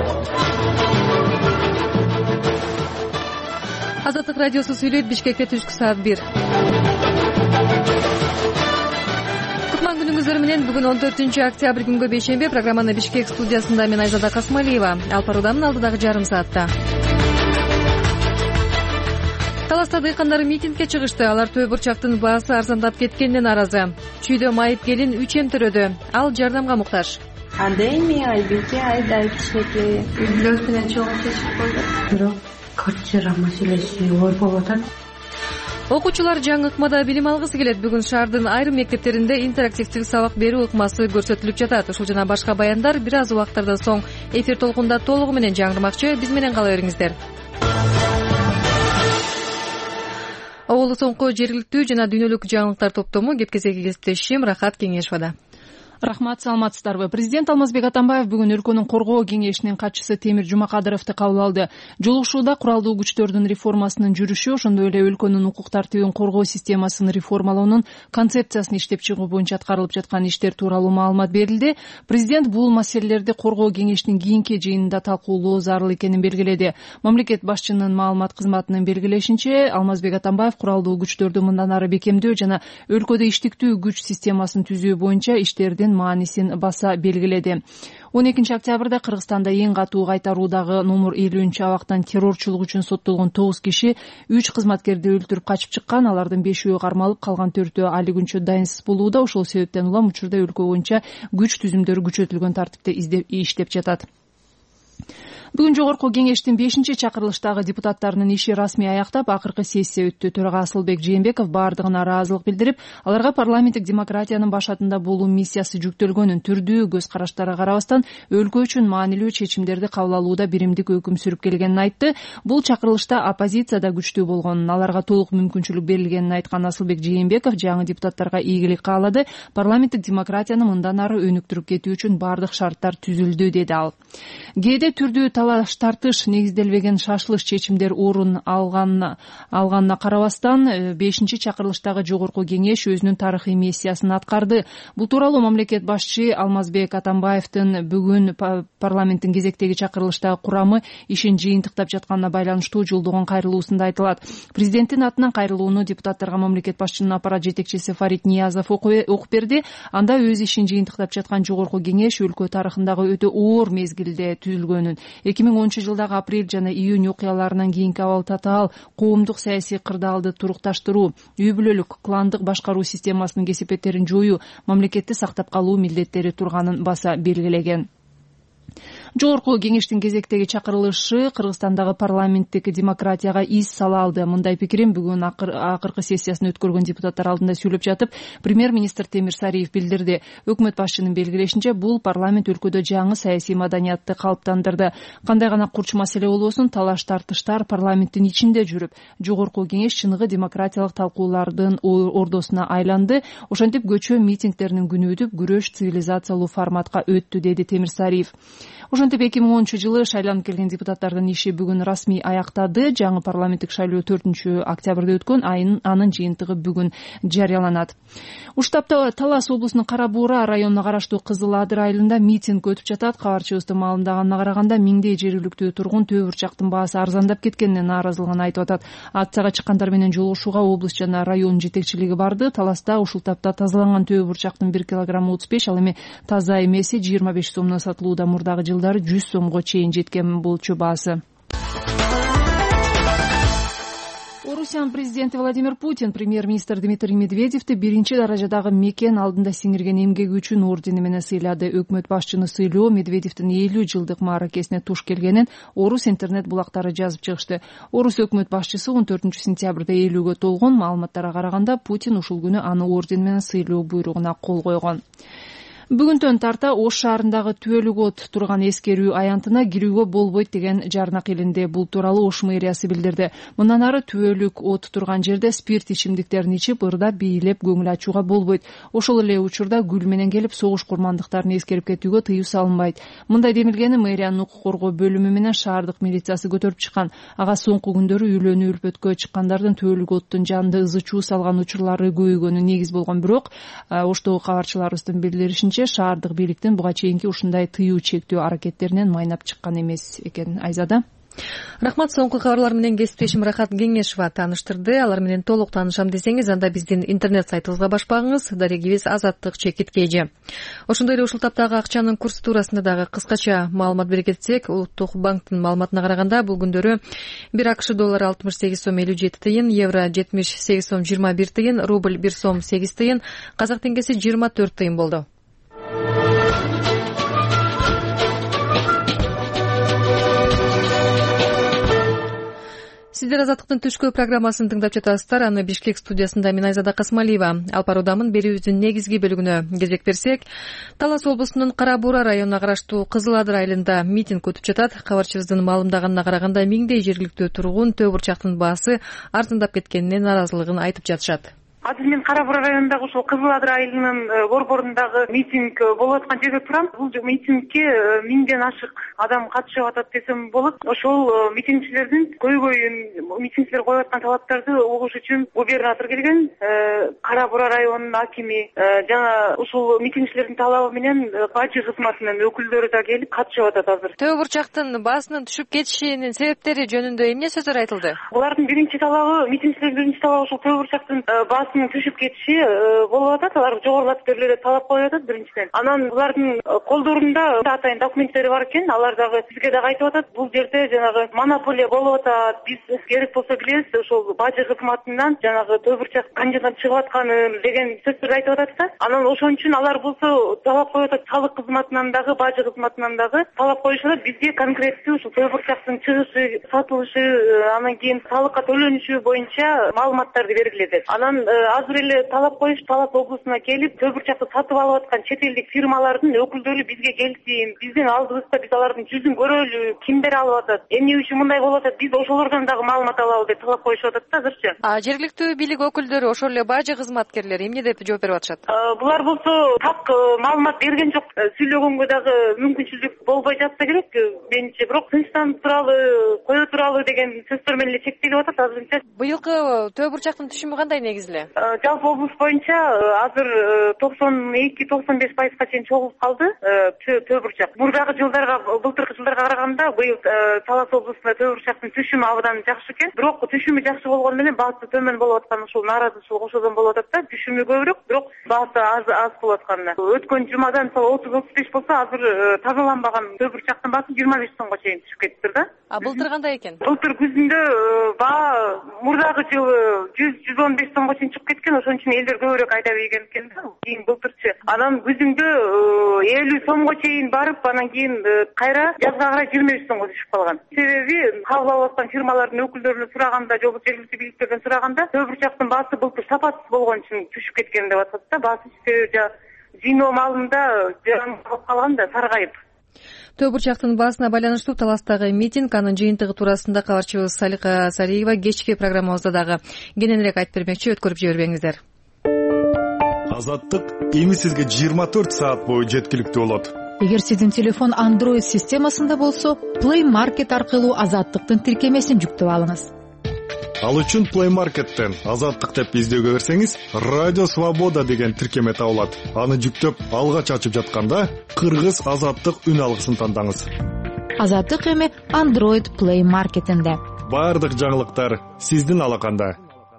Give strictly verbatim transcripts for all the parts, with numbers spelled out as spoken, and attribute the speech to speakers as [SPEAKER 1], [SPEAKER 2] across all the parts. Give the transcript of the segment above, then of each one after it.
[SPEAKER 1] Азаттык радиосу сүйлөйт. Бишкекте түшкү саат бир. Кутман күнүңүздөр менен. Бүгүн он төртүнчү октябрь күнгө бейшемби. Программаны Бишкек студиясында мен Айзада Касмалиева алып баруудамын. Алдыдагы жарым саатта Таласта дыйкандар митингге чыгышты. Алар төө бурчактын баасы арзандап кеткенине нааразы. Чүйдө майып келин үч эм төрөдү. Ал жардамга муктаж.
[SPEAKER 2] Анда эми Айбике айдай кичинекей үйлөр менен чогуу чечип койду. Бирок квартира маселеси ой болуп атат.
[SPEAKER 1] Окуучулар жаңы ыкмада билим алгысы келет. Бүгүн шаардын айрым мектептеринде интерактивдик сабак берүү ыкмасы көрсөтүлүп жатат. Ушул жана башка баяндар бир аз убакыттардан соң эфир толкунда толугу менен жаңырмакчы. Биз менен кала бериңиздер. Оболу соңку жергиликтүү жана дүйнөлүк жаңылыктар топтому кепкезеги кесиптешим Рахат Кеңешовада.
[SPEAKER 3] Рахмат, саламатсыздарбы. Президент Алмазбек Атамбаев бүгүн өлкөнүн коргоо кеңешинин катчысы Темир Жумакадыровду кабыл алды. Жолугушууда куралдуу күчтөрдүн реформасынын жүрүшү, ошондой эле өлкөнүн укук тартибин коргоо системасын реформалоонун концепциясын иштеп чыгуу боюнча аткарылып жаткан иштер тууралуу маалымат берилди. Президент бул маселелерди коргоо кеңешинин кийинки жыйынында талкуулоо зарыл экенин белгиледи. Мамлекет башчынын маалымат кызматынын белгилешинче, Алмазбек Атамбаев куралдуу күчтөрдү мындан ары бекемдөө жана өлкөдө иштиктүү күч системасын түзүү боюнча иштердин маанисин баса белгиледи. он экинчи октябрда Кыргызстанда эң катуу кайтаруудагы номер элүүнчү абактан террорчулук үчүн соттолгон тогуз киши үч кызматкерди өлтүрүп качып чыккан. Алардын бешөө кармалып, калган төртөө али күнчө дайынсыз болууда. Ошол себептен улам учурда өлкө боюнча күч түзүмдөрү күчөтүлгөн тартипте иштеп жатат. Бүгүн жогорку кеңештин бешинчи чакырылыштагы депутаттарынын иши расмий аяктап, акыркы сессия өттү. Төрага Асылбек Жээнбеков бардыгына ыраазылык билдирип, аларга парламенттик демократиянын башатында болуу миссиясы жүктөлгөнүн, түрдүү көз караштарга карабастан өлкө үчүн маанилүү чечимдерди кабыл алууда биримдик өкүм сүрүп келгенин айтты. Бул чакырылышта оппозиция да күчтүү болгонун, аларга толук мүмкүнчүлүк берилгенин айткан Асылбек Жээнбеков жаңы депутаттарга ийгилик каалады. Парламенттик демократияны мындан ары өнүктүрүп кетүү үчүн бардык шарттар түзүлдү, деди ал. Кээде түрдүү талаш тартыш негизделбеген шашылыш чечимдер орун алганына алганына карабастан бешинчи чакырылыштагы жогорку кеңеш өзүнүн тарыхый миссиясын аткарды. Бул тууралуу мамлекет башчы Алмазбек Атамбаевдин бүгүн парламенттин кезектеги чакырылыштагы курамы ишин жыйынтыктап жатканына байланыштуу жолдогон кайрылуусунда айтылат. Президенттин атынан кайрылууну депутаттарга мамлекет башчынын аппарат жетекчиси Фарид Ниязов окуп берди. Анда өз ишин жыйынтыктап жаткан жогорку кеңеш өлкө тарыхындагы өтө оор мезгилде түзүлгөнүн, эки миң онунчу жылдагы апрель жана июнь окуяларынан кийинки абал татаал коомдук саясий кырдаалды турукташтыруу, үй бүлөлүк, кландык башкаруу системасынын кесепеттерин жоюу, мамлекетти сактап калуу милдеттери турганын баса белгилеген. Жогорку кеңештин кезектеги чакырылышы Кыргызстандагы парламенттик демократияга из сала алды. Мындай пикирин бүгүн акыркы сессиясын өткөргөн депутаттар алдында сүйлөп жатып, премьер-министр Темир Сариев билдирди. Өкмөт башчынын белгилешинче, бул парламент өлкөдө жаңы саясий маданиятты калыптандырды. Кандай гана курч маселе болбосун, талаш-тартыштар парламенттин ичинде жүрүп, жогорку кеңеш чыныгы демократиялык талкуулардын ордосуна айланды. Ошентип көчө митингдеринин күнү өтүп, күрөш цивилизациялуу форматка өттү, деди Темир Сариев. Ошентип эки миң онунчу жылы шайланып келген депутаттардын иши бүгүн расмий аяктады. Жаңы парламенттик шайлоо төртүнчү октябрда өткөн, анын жыйынтыгы бүгүн жарыяланат. Уштапта Талас облусунун Кара Буура районуна караштуу Кызыл Адыр айылында митинг өтүп жатат. Кабарчыбыздын маалымдаганына караганда, миңдей жергиликтүү тургун төө бурчактын баасы арзандап кеткенине нааразылыгын айтып атат. Акцияга чыккандар менен жолугушууга облус жана район жетекчилиги барды. Таласта ушул тапта тазаланган төө бурчактын бир килограммы отуз беш, ал эми таза эмеси жыйырма беш сомдон сатылууда. Мурдагы жылдары жүз сомго чейин жеткен болчу баасы. Орусиянын президенти Владимир Путин премьер-министр Дмитрий Медведевди биринчи даражадагы мекен алдында сиңирген эмгеги үчүн ордени менен сыйлады. Өкмөт башчыны сыйлоо Медведевдин элүү жылдык мааракесине туш келгенин Орус интернет булактары жазып чыгышты. Орус өкмөт башчысы он төртүнчү сентябрда элүүгө толгон. Маалыматтарга караганда, Путин ушул күнү аны орден менен сыйлоо буйругуна кол койгон. Бүгүнтөн тарта Ош шаарындагы түбөлүк от турган эскерүү аянтына кирүүгө болбойт деген жарнак илинди. Бул тууралуу Ош мэриясы билдирди. Мындан ары түбөлүк от турган жерде спирт ичимдиктерин ичип, ырдап, бийлеп көңүл ачууга болбойт. Ошол эле учурда гүл менен келип согуш курмандыктарын эскерип кетүүгө тыюу салынбайт. Мындай демилгени мэриянын укук коргоо бөлүмү менен шаардык милициясы көтөрүп чыккан. Ага соңку күндөрү үйлөнүү үлпөткө чыккандардын түбөлүк оттун жанында ызы чуу салган учурлары көбөйгөнү негиз болгон. Бирок Оштогу кабарчыларыбыздын билдиришинче, Менимче шаардык бийликтин буга чейинки ушундай тыюу чектөө аракеттеринен майнап чыккан эмес экен. Айзада.
[SPEAKER 1] Рахмат. Соңку кабарлар менен кесиптешим Рахат Кеңешова тааныштырды. Алар менен толук таанышам десеңиз, анда биздин интернет сайтыбызга баш багыңыз. Дарегибиз Азаттык чекит кж. Ошондой эле ушул таптагы акчанын курсу туурасында дагы кыскача маалымат бере кетсек, Улуттук банктын маалыматына караганда бул күндөрү бир АКШ доллары алтымыш сегиз сом элүү жети тыйын, евро жетимиш сегиз сом жыйырма бир тыйын, рубль бир сом сегиз тыйын, казак теңгеси жыйырма төрт тыйын болду. Сиздер Азаттыктын түшкү программасын тыңдап жатасыздар. Аны Бишкек студиясында мен Айзада Касмалиева алып баруудамын. Берүүбүздүн негизги бөлүгүнө кезек берсек, Талас облусунун Кара Буура районуна караштуу Кызыл Адыр айылында митинг өтүп жатат. Кабарчыбыздын маалымдаганына караганда миңдей жергиликтүү тургун төө бурчактын баасы арзандап кеткенине нааразылыгын айтып жатышат.
[SPEAKER 4] Азыр мен Кара Буура районундагы ушул Кызыл Адыр айылынын борборундагы митинг болуп аткан жерде турам. Бул митингке миңден ашык адам катышып атат десем болот. Ошол митингчилердин көйгөйүн, митингчилер коюп аткан талаптарды угуш үчүн губернатор келген, Кара Буура районунун акими, жана ушул митингчилердин талабы менен бажы кызматынын өкүлдөрү да келип катышып атат азыр.
[SPEAKER 1] Төө бурчактын баасынын түшүп кетишинин себептери жөнүндө эмне сөздөр айтылды?
[SPEAKER 4] Булардын биринчи талабы, митингчилердин биринчи талабы ушул төө бурчактын баасы түшүп кетиши болуп атат. Алар жогорулатып берилет, талап коюп атат биринчиден. Анан булардын колдорунда атайын документтери бар экен. Алар дагы бизге дагы айтып атат, бул жерде жанагы монополия болуп атат. Биз керек болсо билебиз, ошол бажы кызматынан жанагы төө бурчак канжадан чыгып атканын деген сөздөрдү айтып атат да. Анан ошон үчүн алар болсо талап коюп атат, салык кызматынан дагы, бажы кызматынан дагы талап коюшат. Бизге конкреттүү ушул төө бурчактын чыгышы, сатылышы, анан кийин салыкка төлөнүшү боюнча маалыматтарды бергиле деп. Анан азыр эле талап коюш, Талас облусуна келип, төө бурчакты сатып алып аткан чет элдик фирмалардын өкүлдөрү бизге келсин, биздин алдыбызда биз алардын жүзүн көрөлү, кимдер алып атат, эмне үчүн мындай болуп атат, биз ошолордон дагы маалымат алалы деп талап коюшуп атат да азырчы.
[SPEAKER 1] А жергиликтүү бийлик өкүлдөрү, ошол эле бажы кызматкерлери эмне деп жооп берип атышат?
[SPEAKER 4] Булар болсо так маалымат берген жок, сүйлөгөнгө дагы мүмкүнчүлүк болбой жатса керек менимче, бирок тынчтанып туралы, кое туралы деген сөздөр менен эле чектелип атат азырынча.
[SPEAKER 1] Быйылкы төө бурчактын түшүмү кандай негизи эле?
[SPEAKER 4] Жалпы облус боюнча азыр токсон эки токсон беш пайызга чейин чогулуп калды төө бурчак. Мурдагы жылдарга, былтыркы жылдарга караганда быйыл Талас облусунда төө бурчактын түшүмү абдан жакшы экен. Бирок түшүмү жакшы болгону менен баасы төмөн болуп аткан ушул нааразычылык ошодон болуп атат да. Түшүмү көбүрөөк, бирок баасы аз аз болуп атканы. Өткөн жумадан отуз отуз беш болсо, азыр тазаланбаган төө бурчактын баасы жыйырма беш сомго чейин түшүп кетти да.
[SPEAKER 1] А былтыр кандай экен?
[SPEAKER 4] Былтыр күзүндө баа мурдагы жылы жүз жүз он беш сомго чейин чыгып кеткен. Ошон үчүн элдер көбүрөөк айда берген экен да. Кийин былтырчы. Анан күзүндө элүү сомго чейин барып, анан кийин кайра жазга карай жыйырма беш сомго түшүп калган. Себеби кабыл алып аткан фирмалардын өкүлдөрүнө сураганда, жолу жергиликтүү бийликтерден сураганда, төө бурчактын баасы былтыр сапатсыз болгон үчүн түшүп кеткен деп атат да. Баасы жыйноо маалында жаранып калган да, саргайып.
[SPEAKER 1] Төө бурчактын баасына байланыштуу Таластагы митинг, анын жыйынтыгы туурасында кабарчыбыз Салика Сариева кечки программабызда дагы кененирээк айтып бермекчи, өткөрүп жибербеңиздер.
[SPEAKER 5] Азаттык эми сизге жыйырма төрт саат бою жеткиликтүү болот.
[SPEAKER 3] Эгер сиздин телефон Android системасында болсо, Play Market аркылуу Азаттыктын тиркемесин жүктөп алыңыз.
[SPEAKER 5] Ал үчүн Play Market'тен Азаттык деп издөөгө берсеңиз, Радио Свобода деген тиркеме табылат. Аны жүктөп алгач ачып жатканда, Кыргыз Азаттык үн алгысын тандаңыз.
[SPEAKER 3] Азаттык эми Android Play Market'инде.
[SPEAKER 5] Бардык жаңылыктар сиздин алаканда.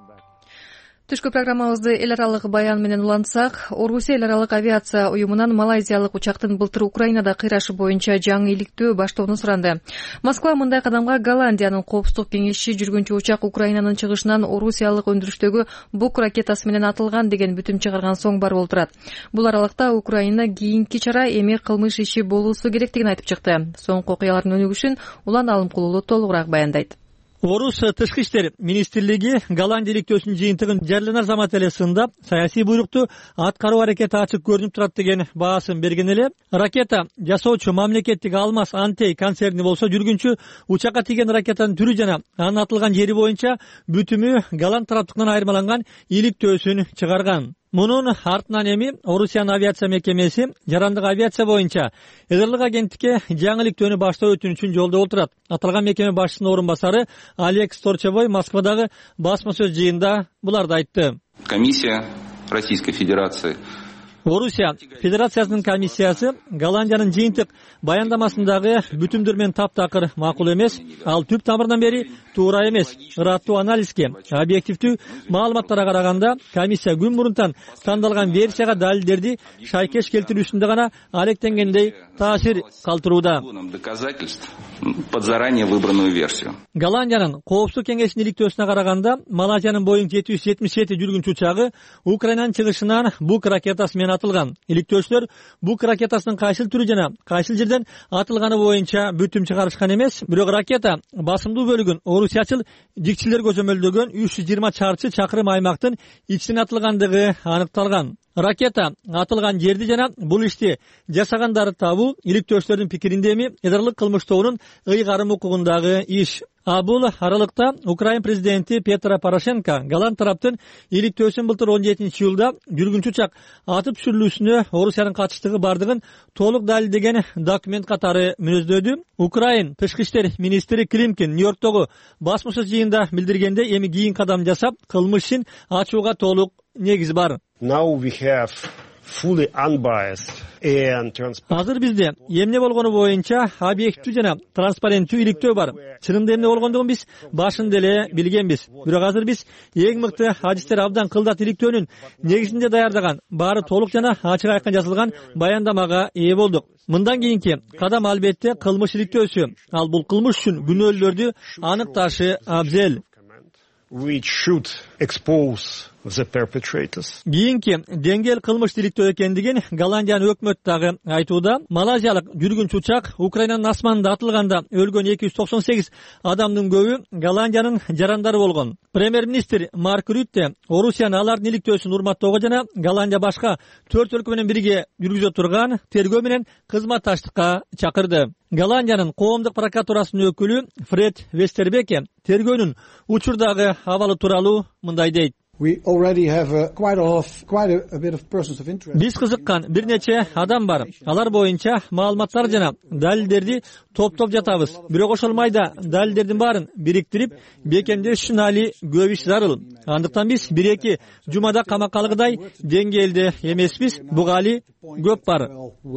[SPEAKER 1] Түшкү программабызды эл аралык баян менен улантсак, Орусия эл аралык авиация уюмунан малайзиялык учактын былтыр Украинада кыйрашы боюнча жаңы иликтөө баштоону суранды. Москва мындай кадамга Голландиянын коопсуздук кеңеши жүргүнчү учак Украинанын чыгышынан Орусиялык өндүрүштөгү Бук ракетасы менен атылган деген бүтүм чыгарган соң бар болуп турат. Бул аралыкта Украина кийинки чара эми кылмыш иши болуусу керектигин айтып чыкты. Соңку окуялардын өнүгүшүн Улан Алымкулуулу толугураак баяндайт.
[SPEAKER 6] Орус тышкы иштер министрлиги Голландия иликтөөсүнүн жыйынтыгын жарыяланар замат эле сында саясий буйрукту аткаруу аракети ачык көрүнүп турат деген баасын берген эле. Ракета жасоочу мамлекеттик Алмаз Антей концерни болсо жүргүнчү учакка тийген ракетанын түрү жана анын атылган жери боюнча бүтүмү голланд тараптыкынан айырмаланган иликтөөсүн чыгарган. Мунун артынан эми Орусиянын авиация мекемеси жарандык авиация боюнча эгерлик агенттикке жаңы иликтөөнү баштоо өтүнүчүн жолдоп отурат. Аталган мекеме башчысынын орун басары Алекс Торчевой Москвадагы басма сөз жыйында буларды айтты.
[SPEAKER 7] Комиссия Российской Федерации
[SPEAKER 6] Орусия Федерациясынын комиссиясы Голландиянын жыйынтык баяндамасындагы бүтүмдөр менен таптакыр макул эмес, ал түп тамырынан бери туура эмес. Ыраттуу анализге, объективдүү маалыматтарга караганда, комиссия күн мурунтан тандалган версияга далилдерди шайкеш келтирүүсүндө гана алектенгендей таасир калтырууда.
[SPEAKER 7] Под заранее выбранную версию.
[SPEAKER 6] Голландиянын Коопсуздук кеңешинин иликтөөсүнө караганда, Малайзиянын Боинг жети жүз жетимиш жети жүргүнчү учагы Украинанын чыгышынан Бук ракетасы менен атылган. Иликтөөчүлөр Бук ракетасынын кайсыл түрү жана кайсыл жерден атылганы боюнча бүтүм чыгарышкан эмес, бирок ракета басымдуу бөлүгүн орусиячыл жикчилер көзөмөлдөгөн үч жүз жыйырма чарчы чакырым аймактын ичинен атылгандыгы аныкталган. Ракета атылган жерди жана бул ишти жасагандарды табуу иликтөөчүлөрдүн пикиринде эми эдарлык кылмыш тобунун ыйгарым укугундагы иш. А бул аралыкта Украин президенти Петро Порошенко Голланд тараптын иликтөөсүн былтыр он жетинчи июлда жүргүнчү учак атып түшүрүлүүсүнө Орусиянын катыштыгы бардыгын толук далилдеген документ катары мүнөздөдү. Украин тышкы иштер министри Климкин Нью-Йорктогу басмашык жыйында билдиргенде, эми кийин кадам жасап, кылмыш ишин ачууга толук негиз бар. Азыр бизде эмне болгону боюнча объективдүү жана транспаренттүү иликтөө бар. Чынында эмне болгондугун биз башында эле билгенбиз. Бирок азыр биз эң мыкты адистер абдан кылдат иликтөөнүн негизинде даярдаган, баары толук жана ачык айкын жазылган баяндамага ээ болдук. Мындан кийинки кадам албетте кылмыш иликтөөсү. Ал бул кылмыш үчүн күнөөлүүлөрдү аныкташы абзел. Кийинки деңгээл кылмыш иликтөө экендигин Голландиянын өкмөтү дагы айтууда. Малайзиялык жүргүнчү учак Украинанын асманында атылганда өлгөн эки жүз токсон сегиз адамдын көбү Голландиянын жарандары болгон. Премьер-министр Марк Рютте Орусиянын алардын иликтөөсүн урматтоого жана Голландия башка төрт өлкө менен бирге жүргүзө турган тергөө менен кызматташтыкка чакырды. Голландиянын коомдук прокуратурасынын өкүлү Фред Вестербеке тергөөнүн учурдагы абалы тууралуу мындай дейт. Биз кызыккан бир нече адам бар. Алар боюнча маалыматтар жана далилдерди топтоп жатабыз. Бирок ошол майда далилдердин баарын бириктирип, бекемдеш үчүн али көп иш зарыл. Андыктан биз бир эки жумада камакка алгыдай деңгээлде эмеспиз. Буга али көп бар.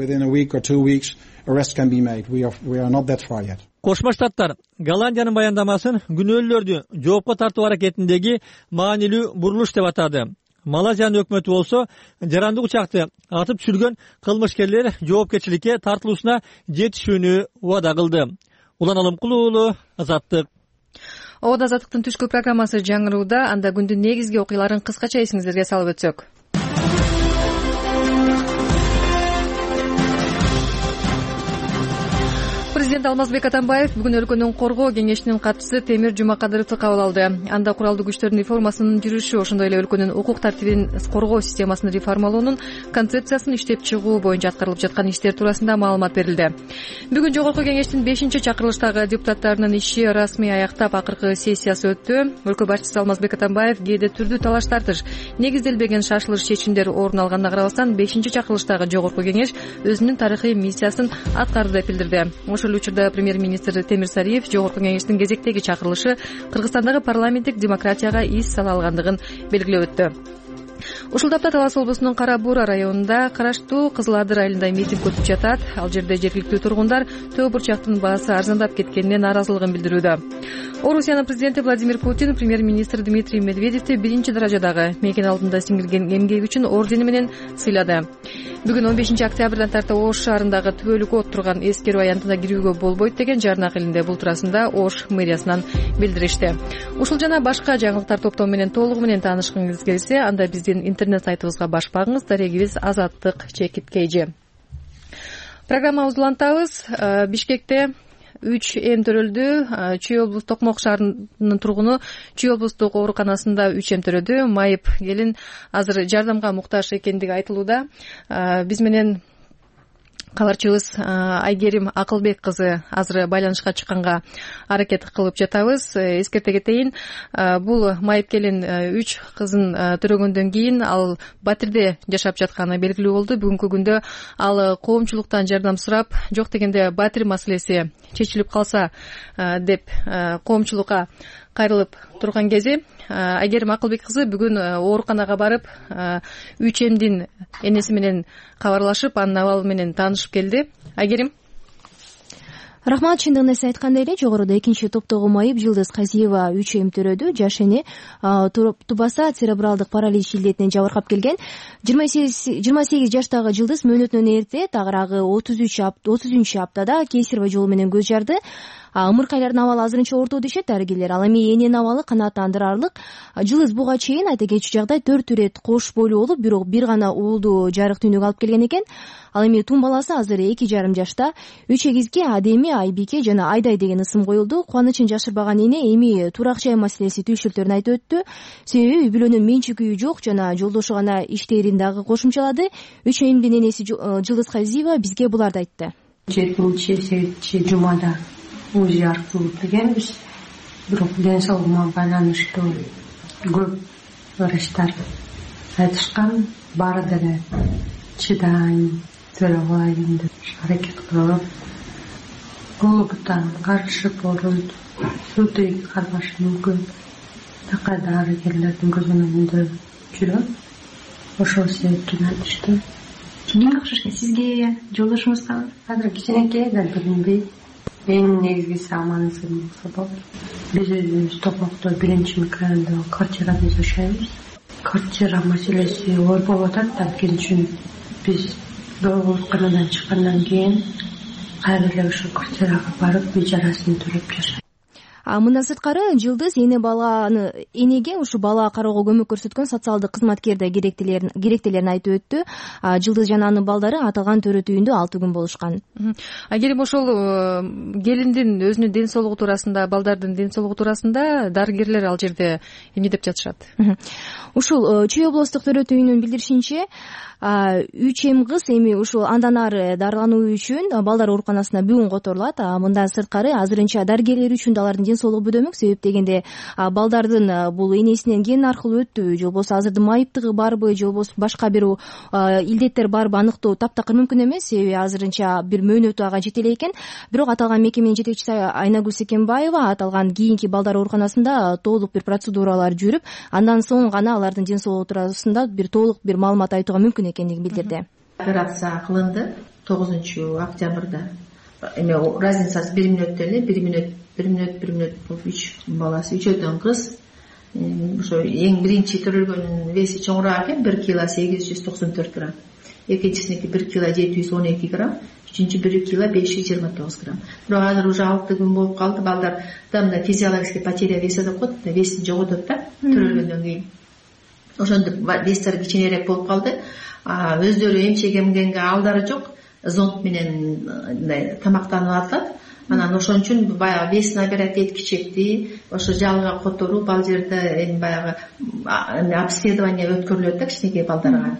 [SPEAKER 6] Кошмо Штаттар Голландиянын баяндамасын күнөөлүүлөрдү жоопко тартуу аракетиндеги маанилүү бурулуш деп атады. Малайзиянын өкмөтү болсо жарандык учакты атып түшүргөн кылмышкерлер жоопкерчиликке тартылуусуна жетишүүнү убада кылды. Улан Алымкулуу уулу, Азаттык.
[SPEAKER 1] Обод Азаттыктын түшкү программасы жаңырууда. Анда күндүн негизги окуяларын кыскача эсиңиздерге салып өтсөк. Президент Алмазбек Атамбаев бүгүн өлкөнүн коргоо кеңешинин катчысы Темир Жумакадыровду кабыл алды. Анда куралдуу күчтөрдүн реформасынын жүрүшү, ошондой эле өлкөнүн укук тартибин коргоо системасын реформалоонун концепциясын иштеп чыгуу боюнча аткарылып жаткан иштер туурасында маалымат берилди. Бүгүн жогорку кеңештин бешинчи чакырылыштагы депутаттарынын иши расмий аяктап, акыркы сессиясы өттү. Өлкө башчысы Алмазбек Атамбаев кээде түрдүү талаш тартыш, негизделбеген шашылыш чечимдер орун алганына карабастан бешинчи чакырылыштагы жогорку кеңеш өзүнүн тарыхый миссиясын аткарды деп билдирди. Ошол учурда премьер-министр Темир Сариев жогорку кеңештин кезектеги чакырылышы Кыргызстандагы парламенттик демократияга из сала алгандыгын белгилеп өттү. Ушул тапта Талас облусунун Кара Буура районунда караштуу Кызыл Адыр айылында митинг өтүп жатат. Ал жерде жергиликтүү тургундар төө бурчактын баасы арзандап кеткенине нааразылыгын билдирүүдө. Орусиянын президенти Владимир Путин премьер-министр Дмитрий Медведевди биринчи даражадагы мекен алдында сиңирген эмгеги үчүн ордени менен сыйлады. Бүгүн он бешинчи октябрдан тарта Ош шаарындагы түбөлүккө отурган эскерүү аянтына кирүүгө болбойт деген жарнак элинде бул туурасында Ош мэриясынан билдиришти. Ушул жана башка жаңылыктар топтому менен толугу менен таанышкыңыз келсе, анда биздин интернет сайтыбызга баш багыңыз. Дарегибиз Азаттык чекит кейжи. Программабызды улантабыз. Бишкекте үч эм төрөлдү. Чүй облустук Токмок шаарынын тургуну Чүй облустук ооруканасында үч эм төрөдү. Майып келин азыр жардамга муктаж экендиги айтылууда. Биз менен кабарчыбыз Айгерим Акылбек кызы азыр байланышка чыкканга аракет кылып жатабыз. Эскерте кетейин, бул майып келин үч кызын төрөгөндөн кийин ал Батирде жашап жатканы белгилүү болду. Бүгүнкү күндө ал коомчулуктан жардам сурап, жок дегенде Батир маселеси чечилип калса деп коомчулукка кайрылып турган кези. Айгерим Акылбек кызы бүгүн ооруканага барып, үч эмдин энеси менен кабарлашып, анын абалы менен таанышып келди. Айгерим,
[SPEAKER 8] рахмат. Чындыгында сиз айткандай эле жогоруда экинчи топтогу майып Жылдыз Казиева үч эм төрөдү. Жаш эне тубаса церебралдык паралич илдетинен жабыркап келген. жыйырма сегиз жаштагы Жылдыз мөөнөтүнөн эрте, тагыраагы отуз үчүнчү аптада кесарево жолу менен көз жарды. Ымыркайлардын абалы азырынча орто дешет дарыгерлер. Ал эми эненин абалы канааттандырарлык. Жылдыз буга чейин айта кетчү жагдай төрт ирет кош бойлуу болуп, бирок бир гана уулду жарык түйнөгө алып келген экен. Ал эми тун баласы азыр эки жарым жашта. Үч эгизге Адеми, Айбике жана Айдай деген ысым коюлду. Кубанычын жашырбаган эне эми турак жай маселеси түйшүлтөрүн айтып өттү. Себеби үй бүлөнүн менчик үйү жок жана жолдошу гана иштээрин дагы кошумчалады. Үч эмдин энеси Жылдыз Казиева бизге буларды айтты.
[SPEAKER 2] жетинчи сегизинчи жумада УЗИ аркылуу келгенбиз. Бирок ден соолугума байланыштуу көп врачтар айтышкан, баары деле чыдайын, төрө алайын деп аракет кылып, голубуттан карышып болот, сутек кармашы мүмкүн. Такай дарыгерлердин көз önүндө жүрөм. Ошол себептен айтышты.
[SPEAKER 9] Кимге окшош экен? Сизге, жолдошуңузга?
[SPEAKER 2] Азыр кичинекей да билинбейт. Эң негизгиси аман-эсен болсо болот. Биз өзүбүз Токмокто биринчи микрорайондо квартирада жашайбыз. Квартира маселеси ой болуп атат да, анткени үчүн биз ооруканадан чыккандан кийин кайра эле ошол квартирага барып ижарасын төлөп жашайбыз.
[SPEAKER 8] Мындан сырткары Жылдыз эне баланы энеге ушу бала кароого көмөк көрсөткөн социалдык кызматкер да керектелерин айтып өттү. Жылдыз жана анын балдары аталган төрөт үйүндө алты күн болушкан.
[SPEAKER 1] Айгерим, ошол келиндин өзүнүн ден соолугу туурасында, балдардын ден соолугу туурасында дарыгерлер ал жерде эмне деп жатышат?
[SPEAKER 8] Ушул Чүй облустук төрөт үйүнүн билдиришинче, үч эм кыз эми ушул андан ары дарылануу үчүн балдар ооруканасына бүгүн которулат. Мындан сырткары азырынча дарыгерлер үчүн да алардын ден соолугу бөдөмөк. Себеп дегенде балдардын бул энесинен ген аркылуу өттүбү, же болбосо азырдын майыптыгы барбы, же болбосо башка бир илдеттер барбы аныктоо таптакыр мүмкүн эмес. Себеби азырынча бир мөөнөтү ага жете эле экен. Бирок аталган мекеменин жетекчиси Айнагүл Секенбаева аталган кийинки балдар ооруканасында толук бир процедуралар жүрүп, андан соң гана алардын ден соолугу туурасында бир толук бир маалымат айтууга мүмкүн экендигин билдирди.
[SPEAKER 9] Операция кылынды тогузунчу октябрда. Эми разницасы бир мүнөттө эле, бир мүнөт, бир мүнөт, бир мүнөт болуп үч баласы, үчөөдөн кыз. Ошо эң биринчи төрөлгөнүнүн веси чоңураак экен, бир кило сегиз жүз токсон төрт грамм. Экинчисиники бир кило жети жүз он эки грамм, үчүнчү бир кило беш жүз жыйырма тогуз грамм. Бирок азыр уже алты күн болуп калды. Балдар мына физиологический потеря веса деп коет, весин жоготот да төрөлгөндөн кийин. Ошондук вестер кичинерээк болуп калды. Өздөрү эмчек эмгенге алдары жок, зонд менен тамактанып атат. Анан ошон үчүн баягы вес набирать эткичекти, ошо жалга которуу, бал жерде эми баягы обследование өткөрүлөт да кичинекей балдарга.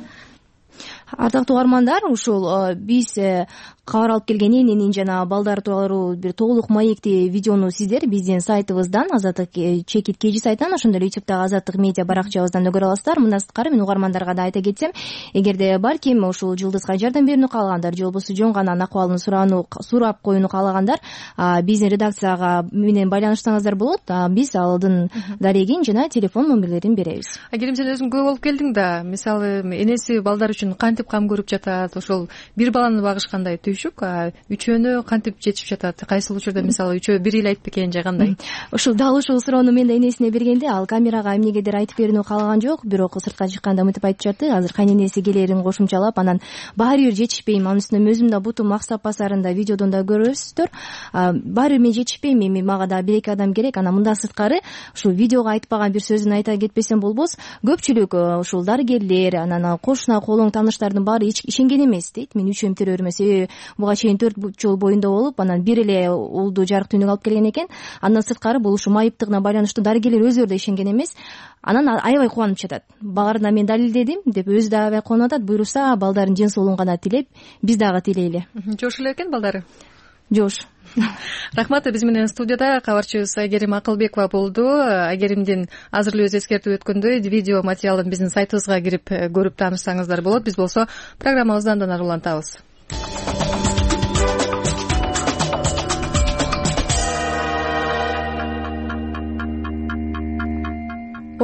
[SPEAKER 8] Ардактуу угармандар, ушул биз кабар алып келген эненин жана балдар тууралуу бир толук маекти видеону сиздер биздин сайтыбыздан, Азаттык чекит кж сайтынан, ошондой эле ютубтагы Азаттык медиа баракчабыздан көрө аласыздар. Мындан сырткары мен угармандарга да айта кетсем, эгерде балким ушул Жылдызга жардам берүүнү каалагандар, же болбосо жөн гана анын акыбалын сураану сурап коюуну каалагандар, биздин редакцияга менен байланышсаңыздар болот. Биз алдын дарегин жана телефон номерлерин беребиз.
[SPEAKER 1] Айгерим, сен өзүң көп болуп келдиң да, мисалы энеси балдар үчүн кантип кам көрүп жатат, ошол бир баланы багышкандай түйшүк, үчөөнү кантип жетишип жатат? Кайсыл учурда мисалы үчөө бир эле айтып бекен же кандай?
[SPEAKER 8] Ушул дал ушул суроону мен да энесине бергенде, ал камерага эмнегедир айтып берүүнү каалаган жок, бирок сыртка чыкканда мынтип айтып жатты. Азыр кайненеси келерин кошумчалап, анан баары бир жетишпейм, анын үстүнө өзүм да бутум аксап басарында видеодон да көрөсүздөр. Баары бир мен жетишпейм, эми мага да бир эки адам керек. Анан мындан сырткары ушул видеого айтпаган бир сөзүн айта кетпесем болбос, көпчүлүк ушул дарыгерлер, анан кошуна колуң тааныштардын баары ишенген эмес дейт. Мен үч эм төрөөрүмө, себеби буга чейин төрт жол боюнда болуп, анан бир эле уулду жарык түйнөгө алып келген экен. Андан сырткары бул ушу майыптыгына байланыштуу дарыгерлер өзүлөрү да ишенген эмес. Анан аябай кубанып жатат. Багарына мен далилдедим деп өзү да аябай кубанып атат. Буйруса балдардын ден соолугун гана тилеп, биз дагы тилейли.
[SPEAKER 1] Жош эле экен балдары?
[SPEAKER 8] Жош.
[SPEAKER 1] Рахмат. Биз менен студияда кабарчыбыз Айгерим Акылбекова болду. Айгеримдин азыр эле өзү эскертип өткөндөй видео материалын биздин сайтыбызга кирип көрүп таанышсаңыздар болот. Биз болсо программабызды андан ары улантабыз.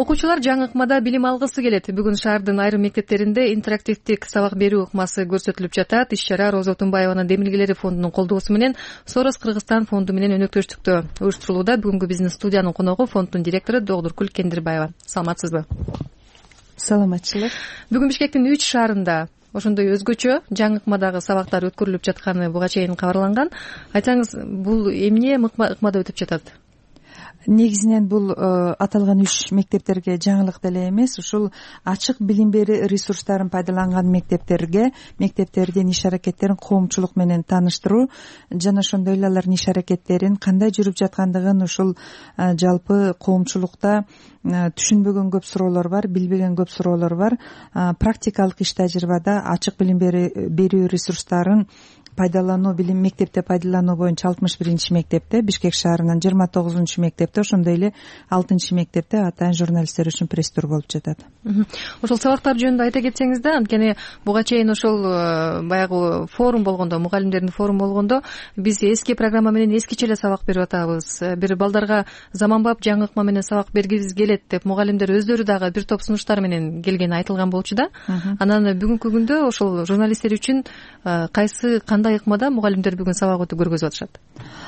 [SPEAKER 1] окуучулар жаңы ыкмада билим алгысы келет. Бүгүн шаардын айрым мектептеринде интерактивдик сабак берүү ыкмасы көрсөтүлүп жатат. Иш-чара Роза Отунбаеванын Демилгелери фондунун колдоосу менен Сорос Кыргызстан фонду менен өнөктөштүктө уюштурулууда. Бүгүнкү биздин студиянын коногу фонддун директору Догдуркүл Кендирбаева. Саламатсызбы?
[SPEAKER 10] Саламатчылык.
[SPEAKER 1] Бүгүн Бишкектин үч шаарында ошондой өзгөчө жаңы ыкмадагы сабактар өткөрүлүп жатканы буга чейин кабарланган. Айтсаңыз, бул эмне ыкмада өтүп жатат?
[SPEAKER 10] Негизинен бул аталган үч мектептерге жаңылык деле эмес, ушул ачык билим берүү ресурстарын пайдаланган мектептерге мектептердин иш аракеттерин коомчулук менен тааныштыруу жана ошондой эле алардын иш аракеттерин кандай жүрүп жаткандыгын ушул жалпы коомчулукта түшүнбөгөн көп суроолор бар, билбеген көп суроолор бар. Практикалык иш тажрыйбада ачык билим берүү ресурстарын пайдалануу, билим мектепте пайдалануу боюнча алтымыш биринчи мектепте, Бишкек шаарынын жыйырма тогузунчу мектепте, ошондой эле алтынчы мектепте атайын журналисттер үчүн пресс-тур болуп жатат.
[SPEAKER 1] Ошол сабактар жөнүндө айта кетсеңиз да, анткени буга чейин ошол баягы форум болгондо, мугалимдердин форуму болгондо, биз эски программа менен эскиче эле сабак берип атабыз. Бир балдарга заманбап жаңы ыкма менен сабак бергибиз келет деп мугалимдер өздөрү дагы бир топ сунуштар менен келгени айтылган болчу да. Анан бүгүнкү күндө ошол журналисттер үчүн кайсы кандай ыкмада мугалимдер бүгүн сабак өтүп көргөзүп атышат?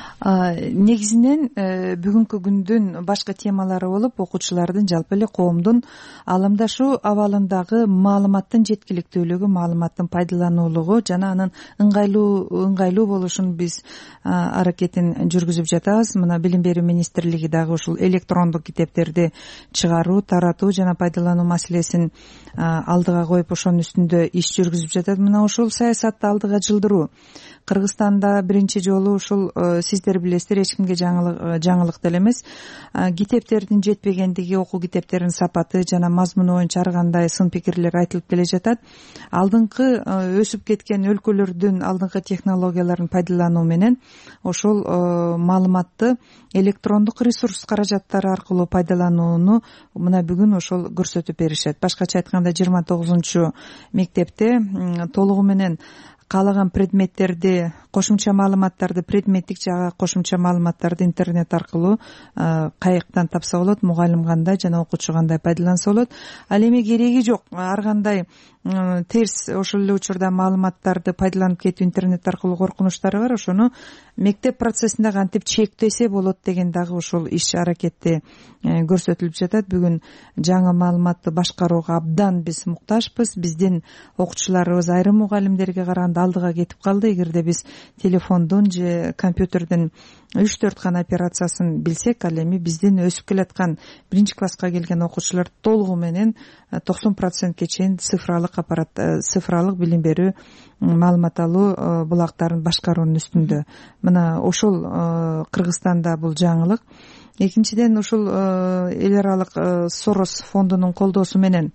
[SPEAKER 10] Негизинен бүгүнкү күндүн башкы темалары болуп, окуучулардын жалпы эле коомдун аламдашуу абалындагы маалыматтын жеткиликтүүлүгү, маалыматтын пайдалануулугу жана анын ыңгайлуу ыңгайлуу болушун биз аракетин жүргүзүп жатабыз. Мына билим берүү министрлиги дагы ушул электрондук китептерди чыгаруу, таратуу жана пайдалануу маселесин алдыга коюп, ошонун үстүндө иш жүргүзүп жатат. Мына ушул саясатты алдыга жылдыруу. Кыргызстанда биринчи жолу ушул сиздер билесиздер, эч кимге жаңылык деле эмес, китептердин жетпегендиги, окуу китептеринин сапаты жана мазмуну боюнча ар кандай сын пикирлер айтылып келе жатат. Алдыңкы өсүп кеткен өлкөлөрдүн алдыңкы технологияларын пайдалануу менен ошол маалыматты электрондук ресурс каражаттары аркылуу пайдаланууну мына бүгүн ошол көрсөтүп беришет. Башкача айтканда жыйырма тогузунчу мектепте толугу менен каалаган предметтерди, кошумча маалыматтарды, предметтик жагы кошумча маалыматтарды интернет аркылуу каяктан тапса болот, мугалим кандай жана окуучу кандай пайдаланса болот. Ал эми кереги жок, ар кандай терс ошол эле учурда маалыматтарды пайдаланып кетүү интернет аркылуу коркунучтары бар. Ошону мектеп процессинде кантип чектесе болот деген дагы ушул иш аракетти көрсөтүлүп жатат. Бүгүн жаңы маалыматты башкарууга абдан биз муктажбыз. Биздин окуучуларыбыз айрым мугалимдерге караганда алдыга кетип калды. Эгерде биз телефондун же компьютердин үч төрт гана операциясын билсек, ал эми биздин өсүп келаткан биринчи класска келген окуучулар толугу менен токсон процентке чейин цифралык аппарат, цифралык билим берүү, маалымат алуу булактарын башкаруунун үстүндө. Мына ошол Кыргызстанда бул жаңылык. Экинчиден, ушул эл аралык Сорос фондунун колдоосу менен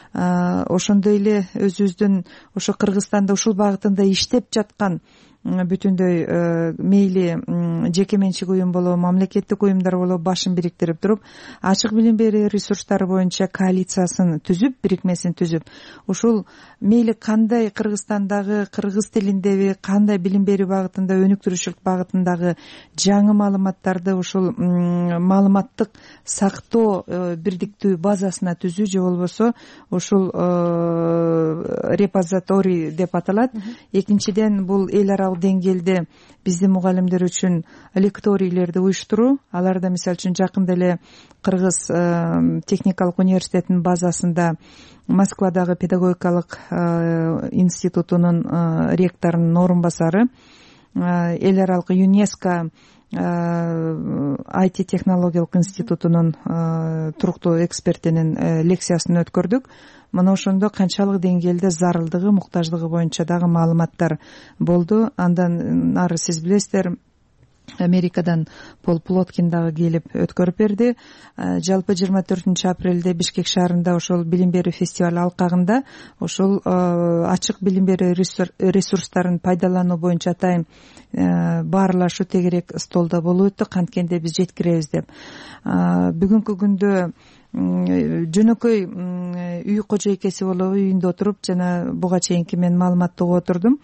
[SPEAKER 10] ошондой эле өзүбүздүн ошо Кыргызстанда ушул багытында иштеп жаткан бүтүндөй мейли жеке менчик уюм болобу, мамлекеттик уюмдар болобу башын бириктирип туруп, ачык билим берүү ресурстары боюнча коалициясын түзүп, бирикмесин түзүп, ушул мейли кандай Кыргызстандагы кыргыз тилиндеби, кандай билим берүү багытында, өнүктүрүүчүлүк багытындагы жаңы маалыматтарды ушул маалыматтык сактоо бирдиктүү базасына түзүү же болбосо ушул репозиторий деп аталат. Экинчиден, бул эл аралык деңгээлде биздин мугалимдер үчүн лекторийлерди уюштуруу. Аларда мисалы үчүн жакында эле Кыргыз техникалык университетинин базасында Москвадагы педагогикалык институтунун ректорунун орун басары, эл аралык ЮНЕСКО ай ти технологиялык институтунун туруктуу экспертинин лекциясын өткөрдүк. Мына ошондо канчалык деңгээлде зарылдыгы, муктаждыгы боюнча дагы маалыматтар болду. Андан нары сиз билесиздер, Америкадан Пол Плоткин дагы келип өткөрүп берди. Жалпы жыйырма төртүнчү апрелде Бишкек шаарында ошол билим берүү фестиваль алкагында ошол ачык билим берүү ресурстарын пайдалануу боюнча атайын баарлашуу тегерек столдо болуп өттү, канткенде биз жеткиребиз деп. Бүгүнкү күндө жөнөкөй үй кожойкеси болобу, үйүндө отуруп жана буга чейинки мен маалыматты угуп отурдум.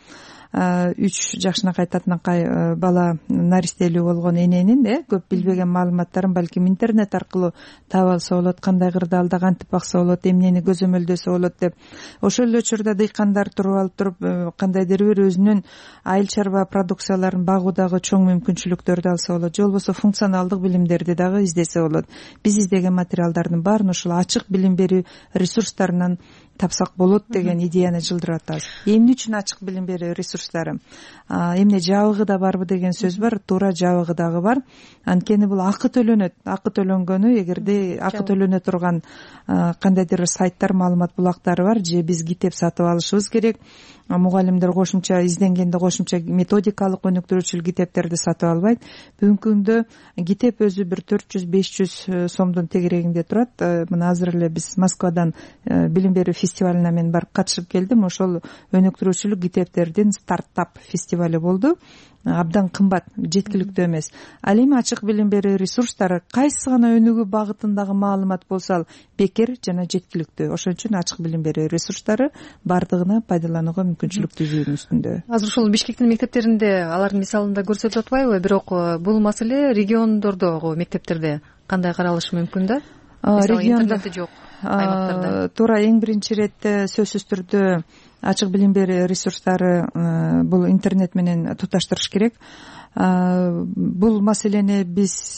[SPEAKER 10] үч жашынакай татынакай бала наристелүү болгон эненин э көп билбеген маалыматтарын балким интернет аркылуу таап алса болот, кандай кырдаалда кантип бакса болот, эмнени көзөмөлдөсө болот деп. Ошол эле учурда дыйкандар туруп алып туруп кандайдыр бир өзүнүн айыл чарба продукцияларын багуудагы чоң мүмкүнчүлүктөрдү алса болот, же болбосо функционалдык билимдерди дагы издесе болот. Биз издеген материалдардын баарын ушул ачык билим берүү ресурстарынан тапсак болот деген идеяны жылдырып атабыз. Эмне үчүн ачык билим берүү ресурстары? Эмне жабыгы да барбы деген сөз бар, туура жабыгы дагы бар. Анткени бул акы төлөнөт. Акы төлөнгөнү эгерде акы төлөнө турган кандайдыр сайттар, маалымат булактары бар, же биз китеп сатып алышыбыз керек. Мугалимдер кошумча изденгенде кошумча методикалык өнүктүрүүчү китептерди сатып албайт. Бүгүнкү күндө китеп өзү бир төрт жүз беш жүз сомдун тегерегинде турат. Мына азыр эле биз Москвадан билим берүү фестивалына мен барып катышып келдим. Ошол өнүктүрүүчүлүк китептердин стартап фестивали болду. Абдан кымбат, жеткиликтүү эмес. Ал эми ачык билим берүү ресурстары кайсы гана өнүгүү багытындагы маалымат болсо ал бекер жана жеткиликтүү. Ошон үчүн ачык билим берүү ресурстары бардыгына пайдаланууга мүмкүнчүлүк түзүүнүн үстүндө.
[SPEAKER 1] Азыр ушул Бишкектин мектептеринде алардын мисалында көрсөтүлүп атпайбы? Бирок бул маселе региондордогу мектептерде кандай каралышы мүмкүн да? Интернети жок аймактарда.
[SPEAKER 10] Туура, эң биринчи иретте сөзсүз түрдө ачык билим берүү ресурстары бул интернет менен туташтырыш керек. Бул маселени биз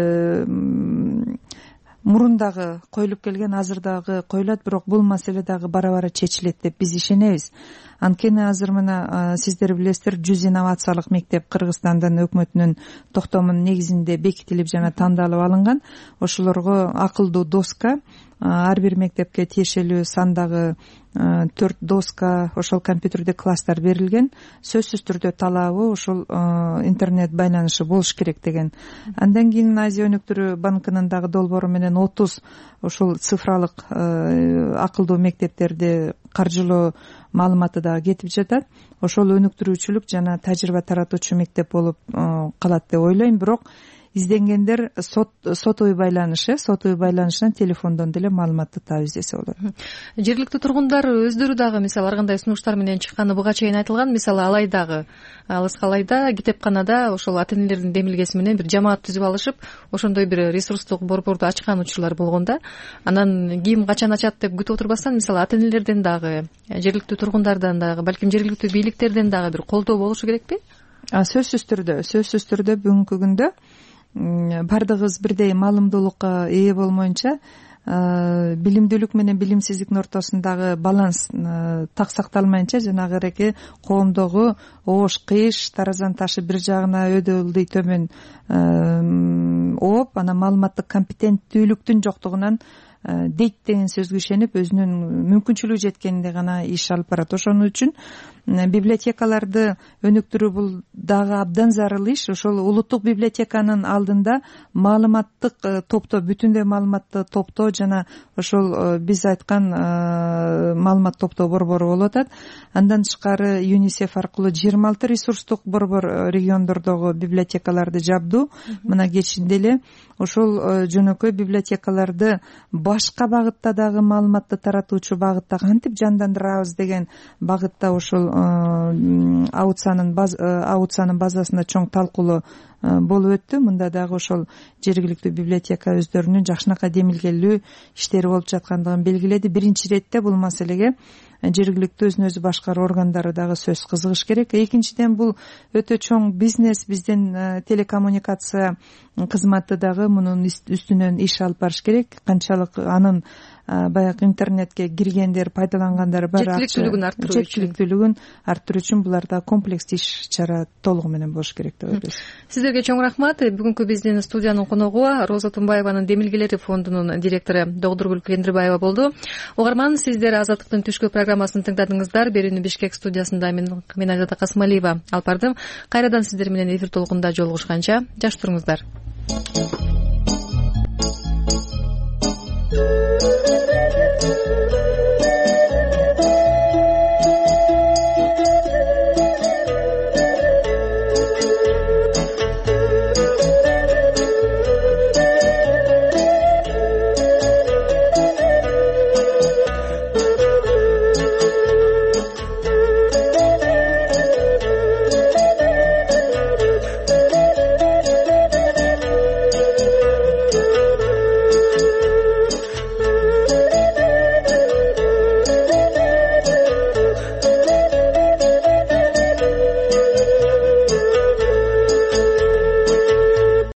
[SPEAKER 10] мурун дагы коюлуп келген, азыр дагы коюлат, бирок бул маселе дагы бара бара чечилет деп биз ишенебиз. Анткени азыр мына сиздер билесиздер, жүз инновациялык мектеп Кыргызстандын өкмөтүнүн токтомунун негизинде бекитилип жана тандалып алынган. Ошолорго акылдуу доска, ар бир мектепке тиешелүү сандагы төрт доска, ошол компьютердик класстар берилген. Сөзсүз түрдө талабы ошол интернет байланышы болуш керек деген. Андан кийин Азия өнүктүрүү банкынын дагы долбоору менен отуз ошол цифралык акылдуу мектептерди каржылоо маалыматы дагы кетип жатат. Ошол өнүктүрүүчүлүк жана тажрыйба таратуучу мектеп болуп калат деп ойлойм. Бирок изденгендер сот сотовый байланыш, сотовый байланышынан телефондон деле маалыматты таап издесе болот.
[SPEAKER 1] Жергиликтүү тургундар өздөрү дагы мисалы ар кандай сунуштар менен чыкканы буга чейин айтылган. Мисалы Алайдагы, алыскы Алайда китепканада ошол ата энелердин демилгеси менен бир жамаат түзүп алышып, ошондой бир ресурстук борборду ачкан учурлар болгон да. Анан ким качан ачат деп күтүп отурбастан, мисалы ата энелерден дагы, жергиликтүү тургундардан дагы, балким жергиликтүү бийликтерден дагы бир колдоо болушу керекпи?
[SPEAKER 10] Сөзсүз түрдө, сөзсүз түрдө бүгүнкү күндө бардыгыбыз бирдей маалымдуулукка ээ болмоюнча, билимдүүлүк менен билимсиздиктин ортосундагы баланс так сакталмайынча, жанагы эреке коомдогу оош кыйыш, таразанын ташы бир жагына өйдө ылдый төмөн ооп, анан маалыматтык компетенттүүлүктүн жоктугунан дейт деген сөзгө ишенип, өзүнүн мүмкүнчүлүгү жеткенде гана иш алып барат. Ошон үчүн библиотекаларды өнүктүрүү бул дагы абдан зарыл иш. Ошол улуттук библиотеканын алдында маалыматтык топтоо, бүтүндөй маалыматты топтоо жана ошол биз айткан маалымат топтоо борбору болуп атат. Андан тышкары ЮНИСЕФ аркылуу жыйырма алты ресурстук борбор региондордогу библиотекаларды жабду. Мына кечинде эле ошол жөнөкөй библиотекаларды башка багытта дагы маалыматты таратуучу багытта кантип жандандырабыз деген багытта ошол аутсанын аутсанын базасында чоң талкуулоо болуп өттү. Мында дагы ошол жергиликтүү библиотека өздөрүнүн жакшынакай демилгелүү иштери болуп жаткандыгын белгиледи. Биринчи иретте бул маселеге жергиликтүү өзүн өзү башкаруу органдары дагы сөз кызыгыш керек. Экинчиден, бул өтө чоң бизнес, биздин телекоммуникация кызматы дагы мунун үстүнөн иш алып барыш керек. Канчалык анын баягы интернетке киргендер, пайдалангандар бар,
[SPEAKER 1] жеткиликтүүлүгүн арттыруу үчүн
[SPEAKER 10] жеткиликтүүлүгүн арттыруу үчүн буларда комплекс иш чара толугу менен болуш керек деп ойлойбуз.
[SPEAKER 1] Сиздерге чоң рахмат. Бүгүнкү биздин студиянын коногу Роза Тумбаеванын Демилгелери фондунун директору Догдургүл Кендирбаева болду. Угарман, сиздер Азаттыктын түшкү программасын тыңдадыңыздар. Берүүнү Бишкек студиясында мен мен Айзада Касымалиева алып бардым. Кайрадан сиздер менен эфир толкунда жолугушканча жакшы туруңуздар.